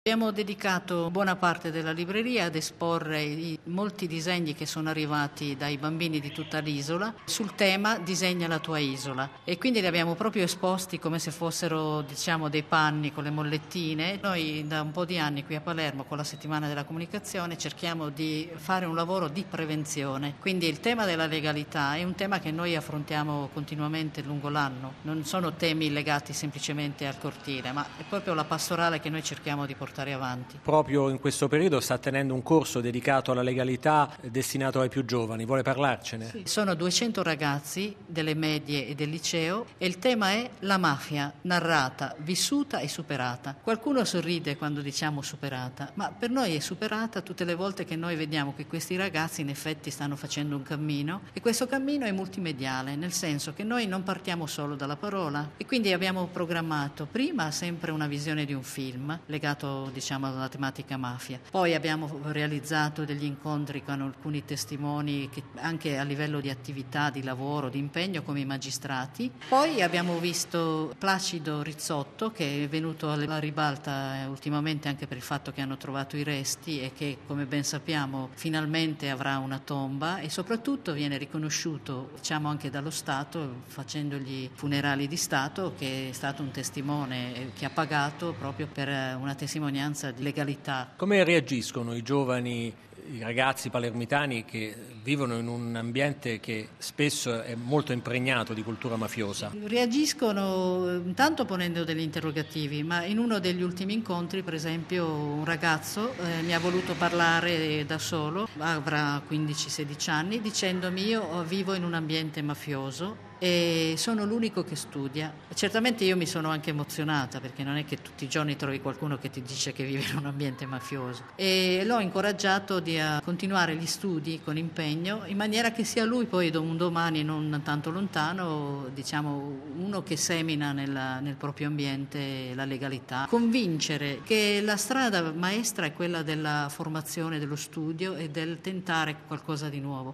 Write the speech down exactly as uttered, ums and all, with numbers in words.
Abbiamo dedicato buona parte della libreria ad esporre i molti disegni che sono arrivati dai bambini di tutta l'isola sul tema Disegna la tua isola, e quindi li abbiamo proprio esposti come se fossero, diciamo, dei panni con le mollettine. Noi da un po' di anni qui a Palermo, con la settimana della comunicazione, cerchiamo di fare un lavoro di prevenzione, quindi il tema della legalità è un tema che noi affrontiamo continuamente lungo l'anno. Non sono temi legati semplicemente al cortile, ma è proprio la pastorale che noi cerchiamo di portare avanti. Proprio in questo periodo sta tenendo un corso dedicato alla legalità destinato ai più giovani. Vuole parlarcene? Sì. Sono duecento ragazzi delle medie e del liceo e il tema è la mafia narrata, vissuta e superata. Qualcuno sorride quando diciamo superata, ma per noi è superata tutte le volte che noi vediamo che questi ragazzi in effetti stanno facendo un cammino, e questo cammino è multimediale, nel senso che noi non partiamo solo dalla parola, e quindi abbiamo programmato prima sempre una visione di un film legato, diciamo, alla tematica mafia. Poi abbiamo realizzato degli incontri con alcuni testimoni che anche a livello di attività, di lavoro, di impegno come i magistrati. Poi abbiamo visto Placido Rizzotto, che è venuto alla ribalta ultimamente anche per il fatto che hanno trovato i resti e che, come ben sappiamo, finalmente avrà una tomba, e soprattutto viene riconosciuto, diciamo, anche dallo Stato, facendogli funerali di Stato, che è stato un testimone che ha pagato proprio per una testimonianza di legalità. Come reagiscono i giovani, i ragazzi palermitani che vivono in un ambiente che spesso è molto impregnato di cultura mafiosa? Reagiscono intanto ponendo degli interrogativi, ma in uno degli ultimi incontri, per esempio, un ragazzo eh, mi ha voluto parlare da solo, avrà quindici sedici anni, dicendomi: io vivo in un ambiente mafioso e sono l'unico che studia. Certamente io mi sono anche emozionata, perché non è che tutti i giorni trovi qualcuno che ti dice che vive in un ambiente mafioso, e l'ho incoraggiato di a continuare gli studi con impegno, in maniera che sia lui poi un domani non tanto lontano, diciamo, uno che semina nella, nel proprio ambiente la legalità. Convincere che la strada maestra è quella della formazione, dello studio e del tentare qualcosa di nuovo.